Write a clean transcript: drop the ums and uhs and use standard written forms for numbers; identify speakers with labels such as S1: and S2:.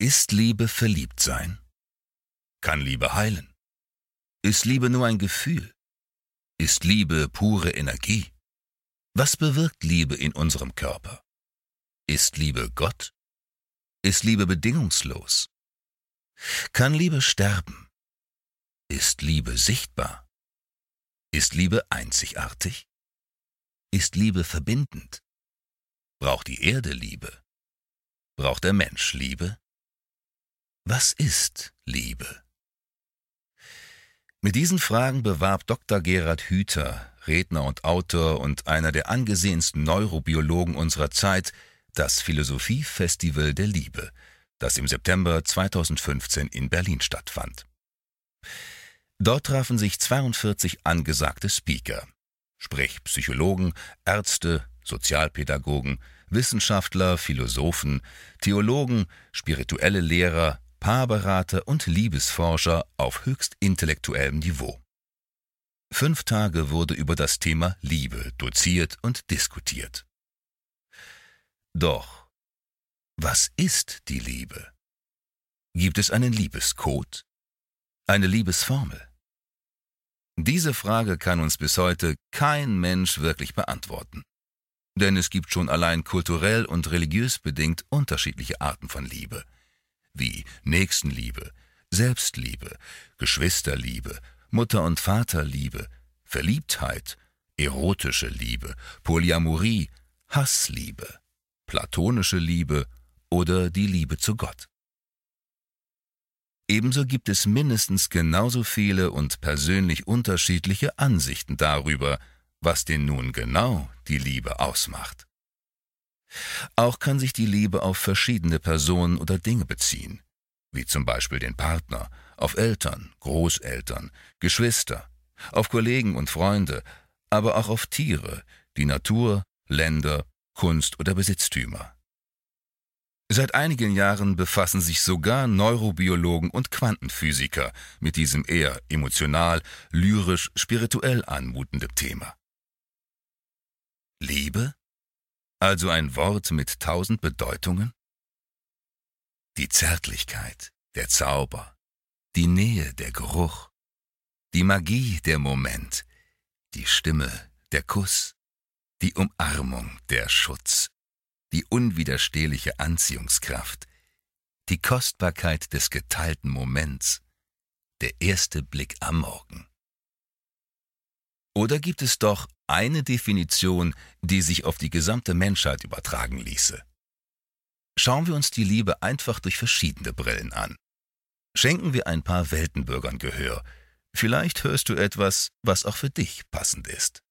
S1: Ist Liebe Verliebtsein? Kann Liebe heilen? Ist Liebe nur ein Gefühl? Ist Liebe pure Energie? Was bewirkt Liebe in unserem Körper? Ist Liebe Gott? Ist Liebe bedingungslos? Kann Liebe sterben? Ist Liebe sichtbar? Ist Liebe einzigartig? Ist Liebe verbindend? Braucht die Erde Liebe? Braucht der Mensch Liebe? Was ist Liebe? Mit diesen Fragen bewarb Dr. Gerhard Hüther, Redner und Autor und einer der angesehensten Neurobiologen unserer Zeit, das Philosophiefestival der Liebe, das im September 2015 in Berlin stattfand. Dort trafen sich 42 angesagte Speaker, sprich Psychologen, Ärzte, Sozialpädagogen, Wissenschaftler, Philosophen, Theologen, spirituelle Lehrer, Paarberater und Liebesforscher auf höchst intellektuellem Niveau. 5 Tage wurde über das Thema Liebe doziert und diskutiert. Doch, was ist die Liebe? Gibt es einen Liebescode? Eine Liebesformel? Diese Frage kann uns bis heute kein Mensch wirklich beantworten. Denn es gibt schon allein kulturell und religiös bedingt unterschiedliche Arten von Liebe, wie Nächstenliebe, Selbstliebe, Geschwisterliebe, Mutter- und Vaterliebe, Verliebtheit, erotische Liebe, Polyamorie, Hassliebe, platonische Liebe oder die Liebe zu Gott. Ebenso gibt es mindestens genauso viele und persönlich unterschiedliche Ansichten darüber, was denn nun genau die Liebe ausmacht. Auch kann sich die Liebe auf verschiedene Personen oder Dinge beziehen, wie zum Beispiel den Partner, auf Eltern, Großeltern, Geschwister, auf Kollegen und Freunde, aber auch auf Tiere, die Natur, Länder, Kunst oder Besitztümer. Seit einigen Jahren befassen sich sogar Neurobiologen und Quantenphysiker mit diesem eher emotional, lyrisch, spirituell anmutenden Thema. Liebe? Also ein Wort mit 1000 Bedeutungen? Die Zärtlichkeit, der Zauber, die Nähe, der Geruch, die Magie, der Moment, die Stimme, der Kuss, die Umarmung, der Schutz, die unwiderstehliche Anziehungskraft, die Kostbarkeit des geteilten Moments, der erste Blick am Morgen. Oder gibt es doch eine Definition, die sich auf die gesamte Menschheit übertragen ließe? Schauen wir uns die Liebe einfach durch verschiedene Brillen an. Schenken wir ein paar Weltenbürgern Gehör. Vielleicht hörst du etwas, was auch für dich passend ist.